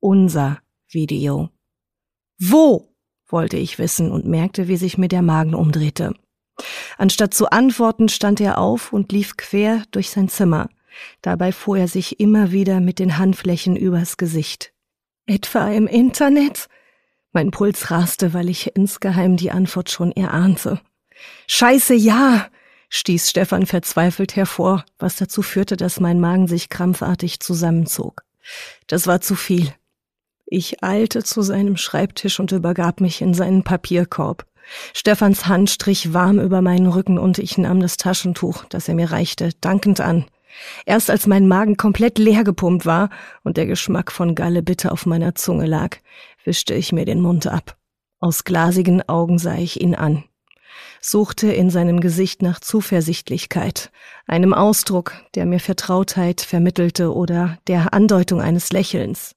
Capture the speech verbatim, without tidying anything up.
unser Video. Wo? Wollte ich wissen und merkte, wie sich mir der Magen umdrehte. Anstatt zu antworten, stand er auf und lief quer durch sein Zimmer. Dabei fuhr er sich immer wieder mit den Handflächen übers Gesicht. Etwa im Internet? Mein Puls raste, weil ich insgeheim die Antwort schon erahnte. »Scheiße, ja«, stieß Stefan verzweifelt hervor, was dazu führte, dass mein Magen sich krampfartig zusammenzog. Das war zu viel. Ich eilte zu seinem Schreibtisch und übergab mich in seinen Papierkorb. Stefans Hand strich warm über meinen Rücken und ich nahm das Taschentuch, das er mir reichte, dankend an. Erst als mein Magen komplett leer gepumpt war und der Geschmack von Galle bitter auf meiner Zunge lag, wischte ich mir den Mund ab. Aus glasigen Augen sah ich ihn an, suchte in seinem Gesicht nach Zuversichtlichkeit, einem Ausdruck, der mir Vertrautheit vermittelte oder der Andeutung eines Lächelns.